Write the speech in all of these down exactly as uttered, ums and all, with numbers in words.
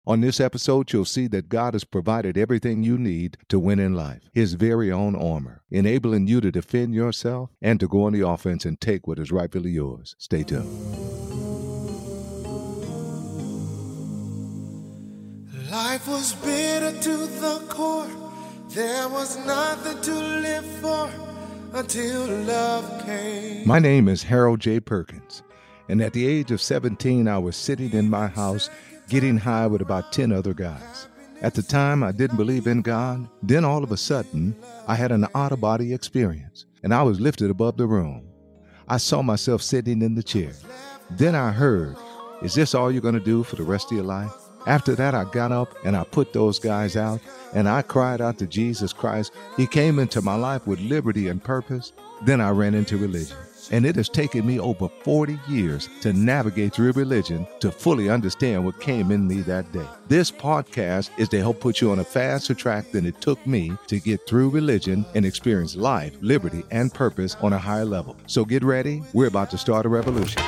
On this episode, you'll see that God has provided everything you need to win in life, His very own armor, enabling you to defend yourself and to go on the offense and take what is rightfully yours. Stay tuned. Life was bitter to the core. There was nothing to live for until love came. My name is Harold J. Perkins, and at the age of seventeen, I was sitting in my house getting high with about ten other guys. At the time, I didn't believe in God. Then all of a sudden, I had an out-of-body experience, and I was lifted above the room. I saw myself sitting in the chair. Then I heard, "Is this all you're going to do for the rest of your life?" After that, I got up and I put those guys out, and I cried out to Jesus Christ. He came into my life with liberty and purpose. Then I ran into religion. And it has taken me over forty years to navigate through religion to fully understand what came in me that day. This podcast is to help put you on a faster track than it took me to get through religion and experience life, liberty, and purpose on a higher level. So get ready. We're about to start a revolution.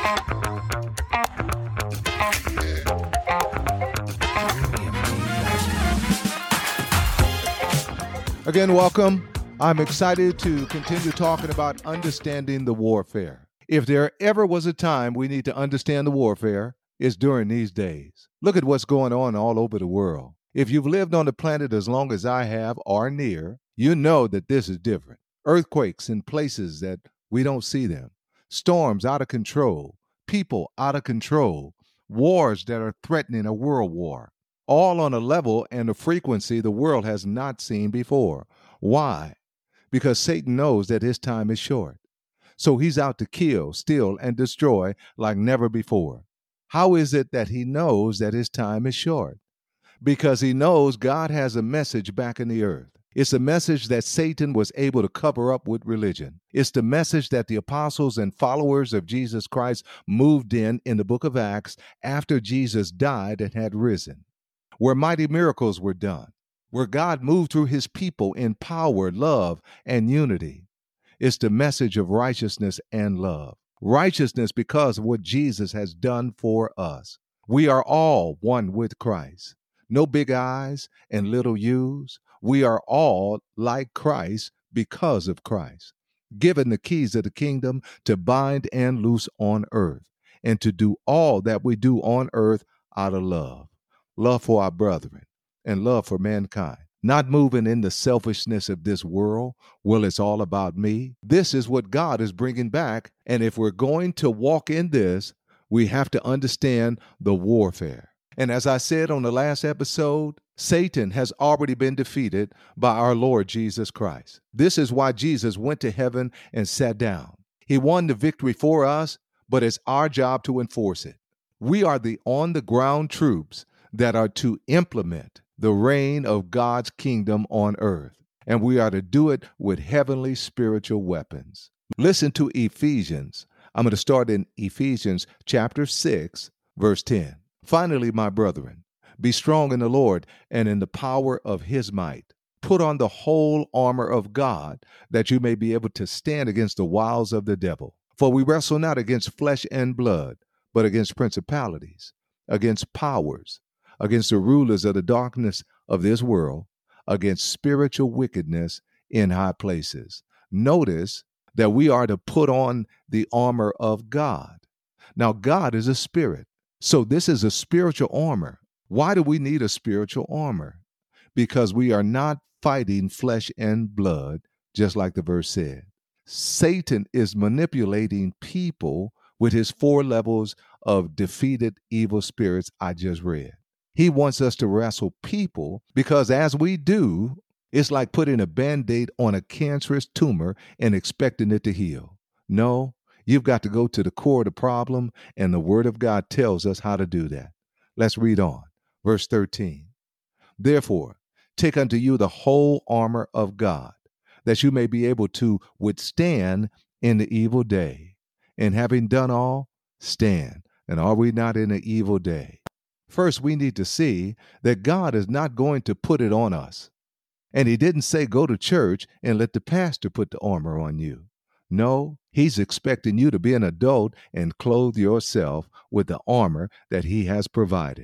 Again, welcome. I'm excited to continue talking about understanding the warfare. If there ever was a time we need to understand the warfare, it's during these days. Look at what's going on all over the world. If you've lived on the planet as long as I have or near, you know that this is different. Earthquakes in places that we don't see them. Storms out of control. People out of control. Wars that are threatening a world war. All on a level and a frequency the world has not seen before. Why? Because Satan knows that his time is short. So he's out to kill, steal, and destroy like never before. How is it that he knows that his time is short? Because he knows God has a message back in the earth. It's a message that Satan was able to cover up with religion. It's the message that the apostles and followers of Jesus Christ moved in in the book of Acts after Jesus died and had risen, where mighty miracles were done, where God moved through his people in power, love, and unity. It's the message of righteousness and love. Righteousness because of what Jesus has done for us. We are all one with Christ. No big I's and little U's. We are all like Christ because of Christ. Given the keys of the kingdom to bind and loose on earth, and to do all that we do on earth out of love. Love for our brethren. And love for mankind. Not moving in the selfishness of this world. Well, it's all about me. This is what God is bringing back. And if we're going to walk in this, we have to understand the warfare. And as I said on the last episode, Satan has already been defeated by our Lord Jesus Christ. This is why Jesus went to heaven and sat down. He won the victory for us, but it's our job to enforce it. We are the on-the-ground troops that are to implement the reign of God's kingdom on earth. And we are to do it with heavenly spiritual weapons. Listen to Ephesians. I'm going to start in Ephesians chapter six, verse ten. Finally, my brethren, be strong in the Lord and in the power of his might. Put on the whole armor of God, that you may be able to stand against the wiles of the devil. For we wrestle not against flesh and blood, but against principalities, against powers, against the rulers of the darkness of this world, against spiritual wickedness in high places. Notice that we are to put on the armor of God. Now, God is a spirit, so this is a spiritual armor. Why do we need a spiritual armor? Because we are not fighting flesh and blood, just like the verse said. Satan is manipulating people with his four levels of defeated evil spirits I just read. He wants us to wrestle people because as we do, it's like putting a Band-Aid on a cancerous tumor and expecting it to heal. No, you've got to go to the core of the problem, and the Word of God tells us how to do that. Let's read on. Verse thirteen. Therefore, take unto you the whole armor of God, that you may be able to withstand in the evil day. And having done all, stand. And are we not in the evil day? First, we need to see that God is not going to put it on us. And he didn't say go to church and let the pastor put the armor on you. No, he's expecting you to be an adult and clothe yourself with the armor that he has provided.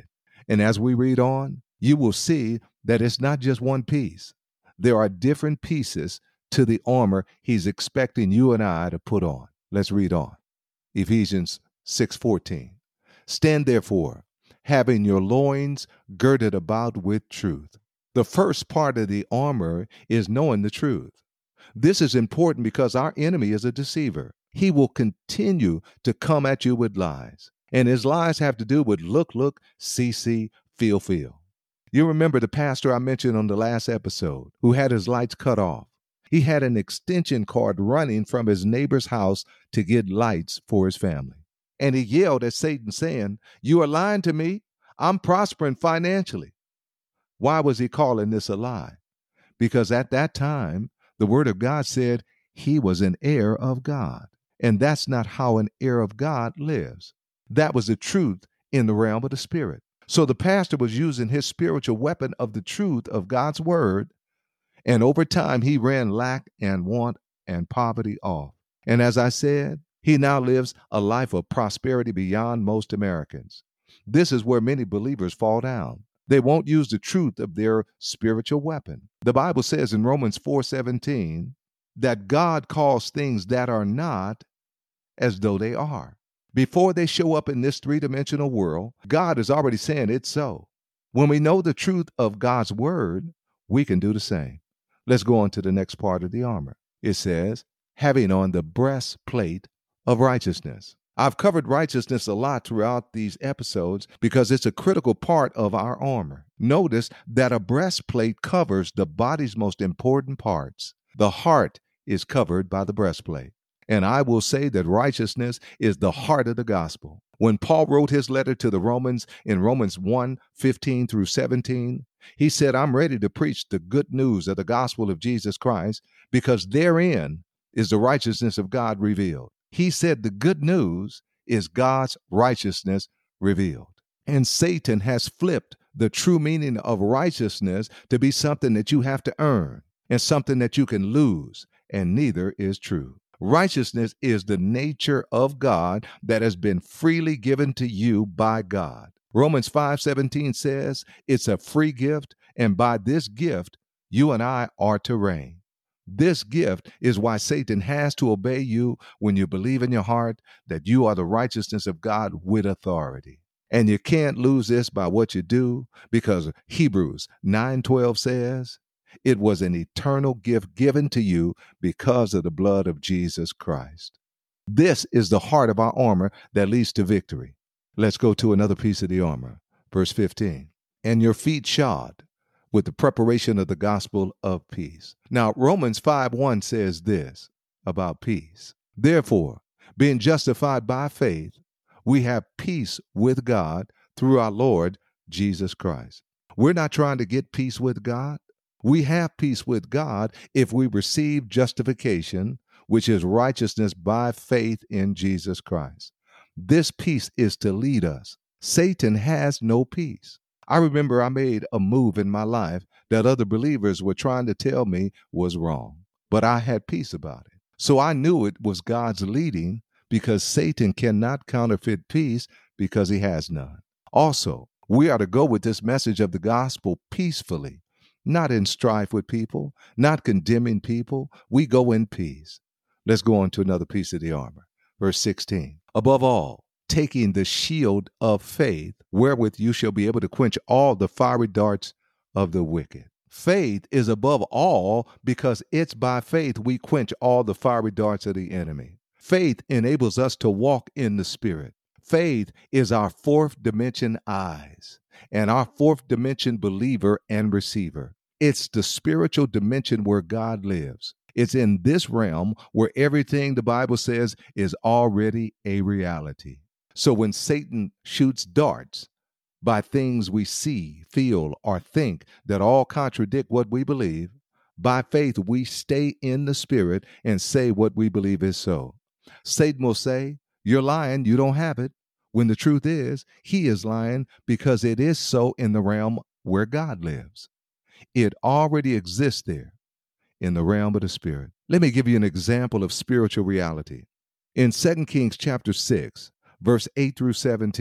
And as we read on, you will see that it's not just one piece. There are different pieces to the armor he's expecting you and I to put on. Let's read on. Ephesians six fourteen. Stand therefore, having your loins girded about with truth. The first part of the armor is knowing the truth. This is important because our enemy is a deceiver. He will continue to come at you with lies. And his lies have to do with look, look, see, see, feel, feel. You remember the pastor I mentioned on the last episode who had his lights cut off. He had an extension cord running from his neighbor's house to get lights for his family. And he yelled at Satan saying, "You are lying to me. I'm prospering financially." Why was he calling this a lie? Because at that time, the word of God said he was an heir of God. And that's not how an heir of God lives. That was the truth in the realm of the spirit. So the pastor was using his spiritual weapon of the truth of God's word. And over time, he ran lack and want and poverty off. And as I said, he now lives a life of prosperity beyond most Americans. This is where many believers fall down. They won't use the truth of their spiritual weapon. The Bible says in Romans four seventeen that God calls things that are not as though they are. Before they show up in this three-dimensional world, God is already saying it's so. When we know the truth of God's word, we can do the same. Let's go on to the next part of the armor. It says, having on the breastplate of righteousness. I've covered righteousness a lot throughout these episodes because it's a critical part of our armor. Notice that a breastplate covers the body's most important parts. The heart is covered by the breastplate. And I will say that righteousness is the heart of the gospel. When Paul wrote his letter to the Romans in Romans one fifteen through seventeen, he said, I'm ready to preach the good news of the gospel of Jesus Christ because therein is the righteousness of God revealed. He said the good news is God's righteousness revealed. And Satan has flipped the true meaning of righteousness to be something that you have to earn and something that you can lose, and neither is true. Righteousness is the nature of God that has been freely given to you by God. Romans five seventeen says it's a free gift, and by this gift, you and I are to reign. This gift is why Satan has to obey you when you believe in your heart that you are the righteousness of God with authority. And you can't lose this by what you do, because Hebrews nine twelve says, it was an eternal gift given to you because of the blood of Jesus Christ. This is the heart of our armor that leads to victory. Let's go to another piece of the armor. Verse fifteen, and your feet shod with the preparation of the gospel of peace. Now, Romans five one says this about peace. Therefore, being justified by faith, we have peace with God through our Lord Jesus Christ. We're not trying to get peace with God. We have peace with God if we receive justification, which is righteousness by faith in Jesus Christ. This peace is to lead us. Satan has no peace. I remember I made a move in my life that other believers were trying to tell me was wrong, but I had peace about it. So I knew it was God's leading because Satan cannot counterfeit peace because he has none. Also, we are to go with this message of the gospel peacefully. Not in strife with people, not condemning people. We go in peace. Let's go on to another piece of the armor. Verse sixteen. Above all, taking the shield of faith, wherewith you shall be able to quench all the fiery darts of the wicked. Faith is above all because it's by faith we quench all the fiery darts of the enemy. Faith enables us to walk in the Spirit. Faith is our fourth dimension eyes and our fourth dimension believer and receiver. It's the spiritual dimension where God lives. It's in this realm where everything the Bible says is already a reality. So when Satan shoots darts by things we see, feel, or think that all contradict what we believe, by faith we stay in the Spirit and say what we believe is so. Satan will say, you're lying, you don't have it. When the truth is, he is lying because it is so in the realm where God lives. It already exists there in the realm of the Spirit. Let me give you an example of spiritual reality. In Second Kings chapter six, verse eight through seventeen,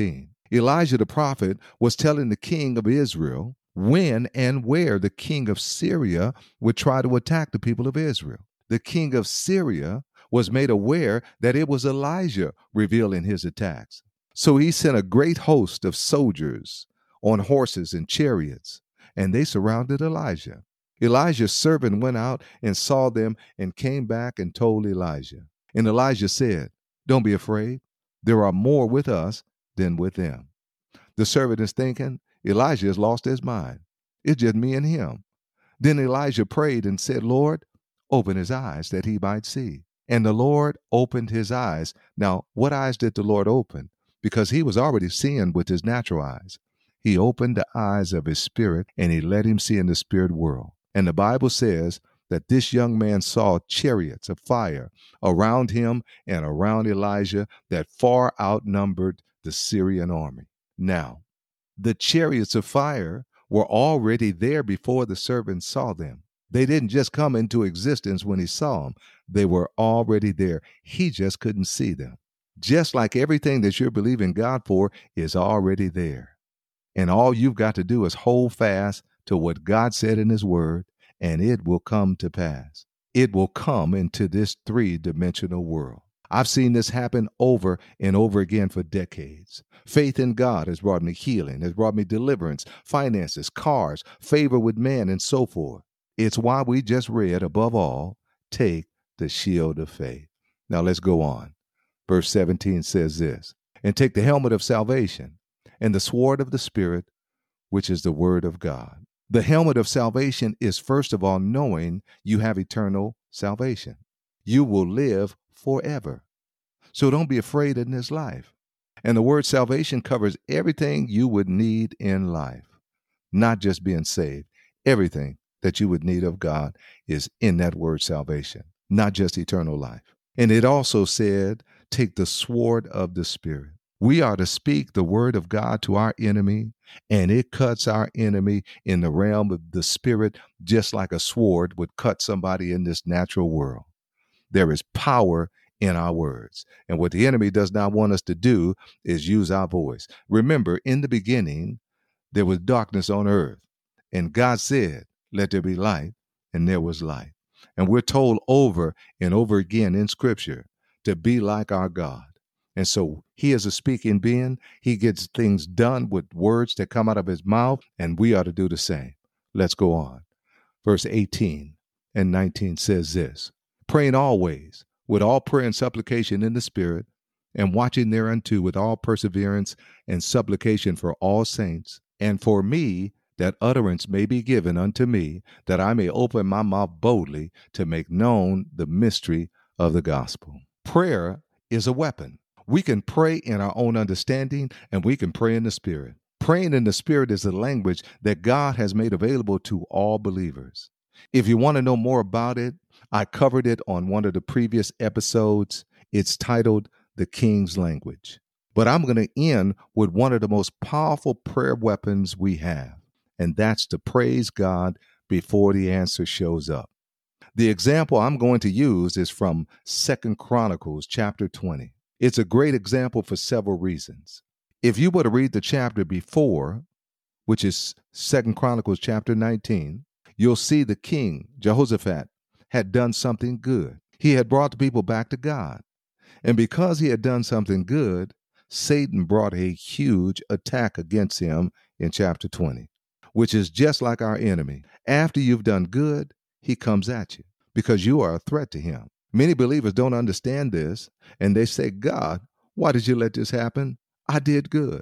Elijah the prophet was telling the king of Israel when and where the king of Syria would try to attack the people of Israel. The king of Syria was made aware that it was Elijah revealing his attacks. So he sent a great host of soldiers on horses and chariots, and they surrounded Elijah. Elijah's servant went out and saw them and came back and told Elijah. And Elijah said, "Don't be afraid. There are more with us than with them." The servant is thinking, Elijah has lost his mind. It's just me and him. Then Elijah prayed and said, "Lord, open his eyes that he might see." And the Lord opened his eyes. Now, what eyes did the Lord open? Because he was already seeing with his natural eyes. He opened the eyes of his spirit, and he let him see in the spirit world. And the Bible says that this young man saw chariots of fire around him and around Elijah that far outnumbered the Syrian army. Now, the chariots of fire were already there before the servant saw them. They didn't just come into existence when he saw them. They were already there. He just couldn't see them. Just like everything that you're believing God for is already there. And all you've got to do is hold fast to what God said in his word, and it will come to pass. It will come into this three-dimensional world. I've seen this happen over and over again for decades. Faith in God has brought me healing, has brought me deliverance, finances, cars, favor with man, and so forth. It's why we just read, above all, take the shield of faith. Now let's go on. Verse seventeen says this, "And take the helmet of salvation and the sword of the Spirit, which is the word of God." The helmet of salvation is, first of all, knowing you have eternal salvation. You will live forever. So don't be afraid in this life. And the word salvation covers everything you would need in life, not just being saved. Everything that you would need of God is in that word salvation, not just eternal life. And it also said, take the sword of the Spirit. We are to speak the word of God to our enemy, and it cuts our enemy in the realm of the spirit, just like a sword would cut somebody in this natural world. There is power in our words. And what the enemy does not want us to do is use our voice. Remember, in the beginning, there was darkness on earth, and God said, "Let there be light," and there was light. And we're told over and over again in Scripture to be like our God. And so he is a speaking being. He gets things done with words that come out of his mouth, and we ought to do the same. Let's go on. Verse eighteen and nineteen says this, "Praying always with all prayer and supplication in the Spirit, and watching thereunto with all perseverance and supplication for all saints, and for me, that utterance may be given unto me, that I may open my mouth boldly to make known the mystery of the gospel." Prayer is a weapon. We can pray in our own understanding, and we can pray in the Spirit. Praying in the Spirit is a language that God has made available to all believers. If you want to know more about it, I covered it on one of the previous episodes. It's titled The King's Language. But I'm going to end with one of the most powerful prayer weapons we have, and that's to praise God before the answer shows up. The example I'm going to use is from Second Chronicles chapter twenty. It's a great example for several reasons. If you were to read the chapter before, which is Second Chronicles chapter nineteen, you'll see the king, Jehoshaphat, had done something good. He had brought the people back to God. And because he had done something good, Satan brought a huge attack against him in chapter twenty, which is just like our enemy. After you've done good, he comes at you because you are a threat to him. Many believers don't understand this, and they say, "God, why did you let this happen? I did good."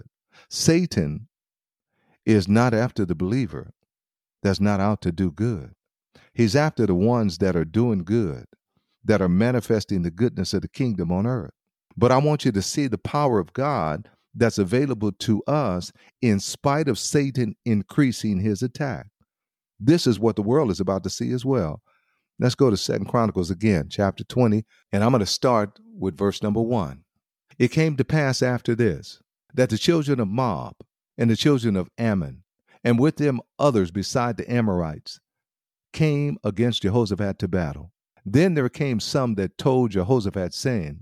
Satan is not after the believer that's not out to do good. He's after the ones that are doing good, that are manifesting the goodness of the kingdom on earth. But I want you to see the power of God that's available to us in spite of Satan increasing his attack. This is what the world is about to see as well. Let's go to Second Chronicles again, chapter twenty, and I'm going to start with verse number one. "It came to pass after this, that the children of Moab and the children of Ammon, and with them others beside the Amorites, came against Jehoshaphat to battle. Then there came some that told Jehoshaphat, saying,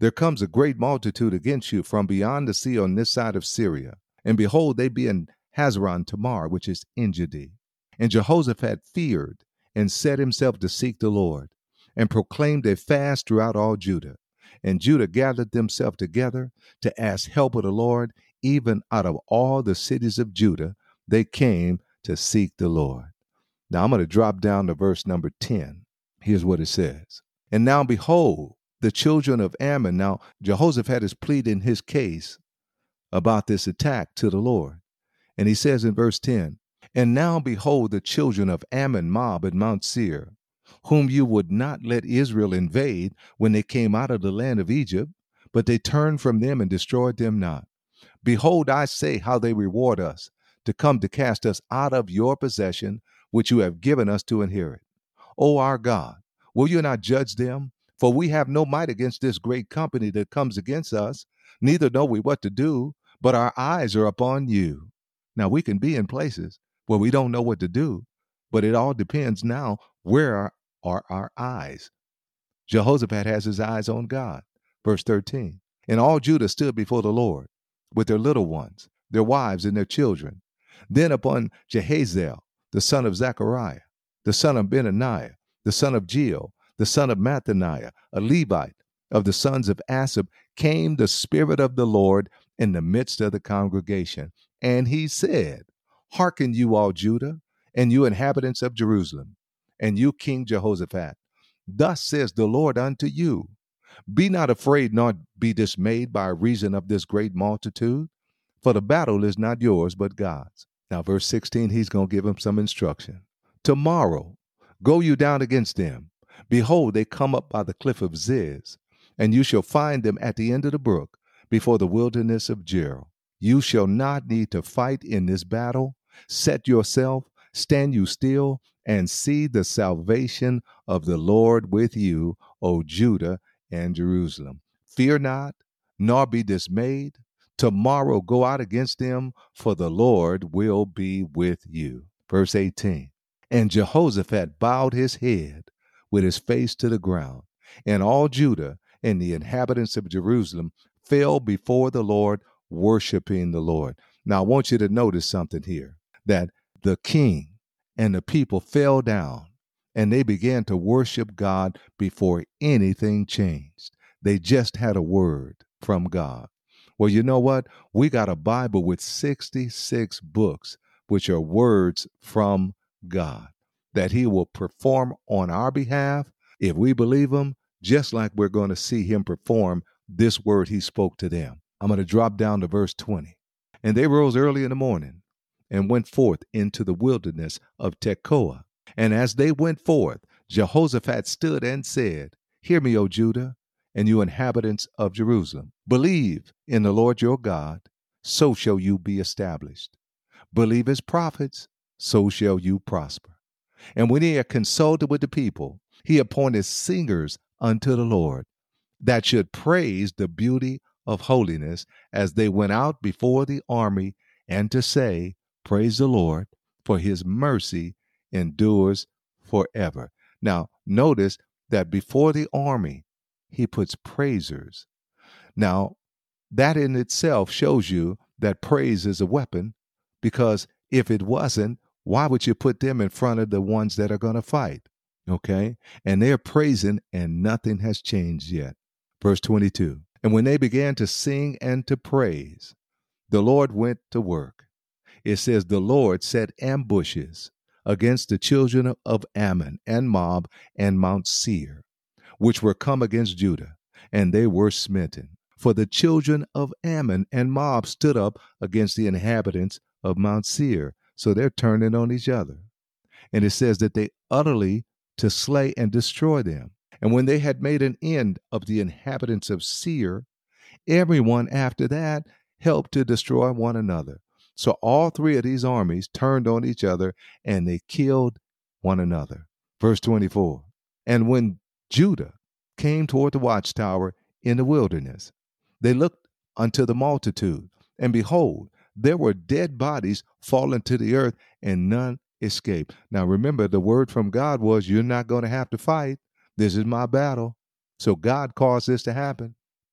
there comes a great multitude against you from beyond the sea on this side of Syria. And behold, they be in Hazaron Tamar, which is Engedi. And Jehoshaphat feared and set himself to seek the Lord, and proclaimed a fast throughout all Judah. And Judah gathered themselves together to ask help of the Lord. Even out of all the cities of Judah, they came to seek the Lord. Now I'm going to drop down to verse number ten. Here's what it says. And now behold, the children of Ammon. Now Jehoshaphat is pleading his case about this attack to the Lord. And he says in verse ten, and now behold, the children of Ammon, Moab, and Mount Seir, whom you would not let Israel invade when they came out of the land of Egypt, but they turned from them and destroyed them not. Behold, I say how they reward us, to come to cast us out of your possession, which you have given us to inherit. O our God, will you not judge them? For we have no might against this great company that comes against us, neither know we what to do, but our eyes are upon you. Now we can be in places where we don't know what to do, but it all depends now, where are, are our eyes? Jehoshaphat has his eyes on God. Verse thirteen, and all Judah stood before the Lord with their little ones, their wives and their children. Then upon Jehaziel, the son of Zechariah, the son of Benaniah, the son of Jeel, the son of Mattaniah, a Levite of the sons of Asaph, came the Spirit of the Lord in the midst of the congregation. And he said, hearken you all Judah, and you inhabitants of Jerusalem, and you King Jehoshaphat. Thus says the Lord unto you, be not afraid, nor be dismayed by reason of this great multitude, for the battle is not yours, but God's. Now, verse sixteen, he's going to give him some instruction. Tomorrow, go you down against them. Behold, they come up by the cliff of Ziz, and you shall find them at the end of the brook, before the wilderness of Jeruel. You shall not need to fight in this battle. Set yourself, stand you still, and see the salvation of the Lord with you, O Judah and Jerusalem. Fear not, nor be dismayed. Tomorrow go out against them, for the Lord will be with you. Verse eighteen, and Jehoshaphat bowed his head with his face to the ground, and all Judah and the inhabitants of Jerusalem fell before the Lord, worshiping the Lord. Now, I want you to notice something here, that the king and the people fell down and they began to worship God before anything changed. They just had a word from God. Well, you know what? We got a Bible with sixty-six books, which are words from God, that he will perform on our behalf if we believe him, just like we're going to see him perform this word he spoke to them. I'm going to drop down to verse twenty. And they rose early in the morning and went forth into the wilderness of Tekoa. And as they went forth, Jehoshaphat stood and said, hear me, O Judah, and you inhabitants of Jerusalem. Believe in the Lord your God, so shall you be established. Believe his prophets, so shall you prosper. And when he had consulted with the people, he appointed singers unto the Lord, that should praise the beauty of holiness as they went out before the army, and to say, praise the Lord, for his mercy endures forever. Now, notice that before the army, he puts praisers. Now, that in itself shows you that praise is a weapon, because if it wasn't, why would you put them in front of the ones that are going to fight? Okay? And they're praising, and nothing has changed yet. Verse twenty-two, and when they began to sing and to praise, the Lord went to work. It says the Lord set ambushes against the children of Ammon and Moab and Mount Seir, which were come against Judah, and they were smitten. For the children of Ammon and Moab stood up against the inhabitants of Mount Seir. So they're turning on each other. And it says that they utterly to slay and destroy them. And when they had made an end of the inhabitants of Seir, everyone after that helped to destroy one another. So all three of these armies turned on each other, and they killed one another. Verse twenty-four, and when Judah came toward the watchtower in the wilderness, they looked unto the multitude, and behold, there were dead bodies fallen to the earth, and none escaped. Now remember, the word from God was, you're not going to have to fight. This is my battle. So God caused this to happen.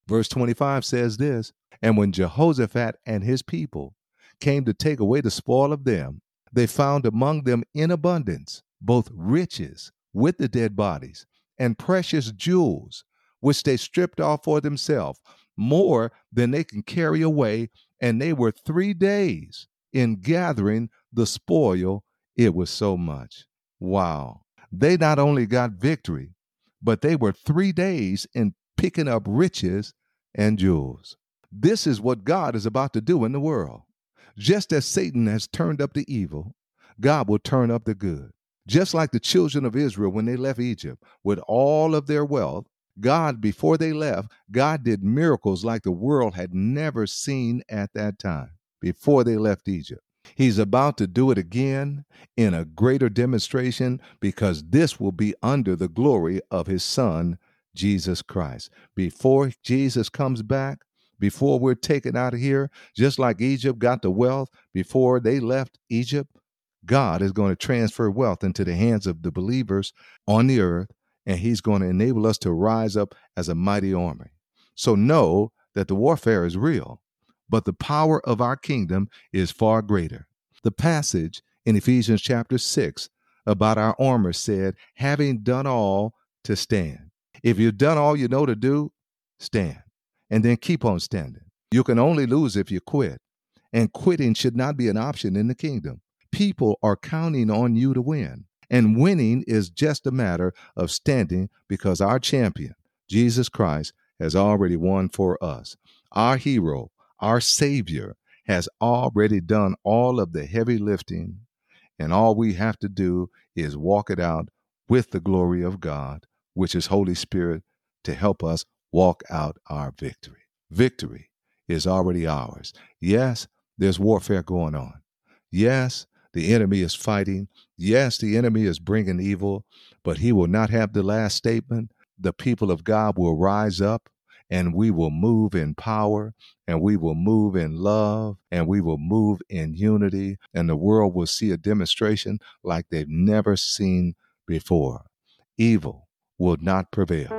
Verse twenty-five says this, and when Jehoshaphat and his people came to take away the spoil of them, they found among them in abundance both riches with the dead bodies and precious jewels, which they stripped off for themselves, more than they can carry away. And they were three days in gathering the spoil. It was so much. Wow. They not only got victory, but they were three days in picking up riches and jewels. This is what God is about to do in the world. Just as Satan has turned up the evil, God will turn up the good. Just like the children of Israel when they left Egypt with all of their wealth, God, before they left, God did miracles like the world had never seen at that time before they left Egypt. He's about to do it again in a greater demonstration because this will be under the glory of his Son, Jesus Christ. Before Jesus comes back, before we're taken out of here, just like Egypt got the wealth before they left Egypt, God is going to transfer wealth into the hands of the believers on the earth, and he's going to enable us to rise up as a mighty army. So know that the warfare is real, but the power of our kingdom is far greater. The passage in Ephesians chapter six about our armor said, having done all to stand. If you've done all you know to do, stand, and then keep on standing. You can only lose if you quit, and quitting should not be an option in the kingdom. People are counting on you to win, and winning is just a matter of standing because our champion, Jesus Christ, has already won for us. Our hero, our Savior, has already done all of the heavy lifting, and all we have to do is walk it out with the glory of God, which is Holy Spirit, to help us walk out our victory. Victory is already ours. Yes, there's warfare going on. Yes, the enemy is fighting. Yes, the enemy is bringing evil, but he will not have the last statement. The people of God will rise up, and we will move in power, and we will move in love, and we will move in unity, and the world will see a demonstration like they've never seen before. Evil will not prevail.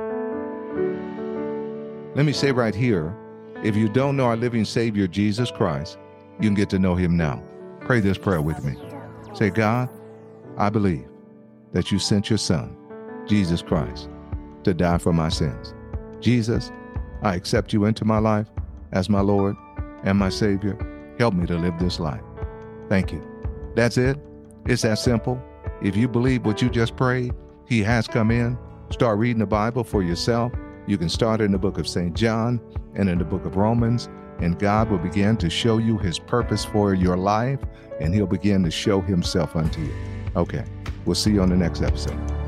Let me say right here, if you don't know our living Savior, Jesus Christ, you can get to know him now. Pray this prayer with me. Say, God, I believe that you sent your Son, Jesus Christ, to die for my sins. Jesus, I accept you into my life as my Lord and my Savior. Help me to live this life. Thank you. That's it. It's that simple. If you believe what you just prayed, he has come in. Start reading the Bible for yourself. You can start in the book of Saint John and in the book of Romans, and God will begin to show you his purpose for your life, and he'll begin to show himself unto you. Okay, we'll see you on the next episode.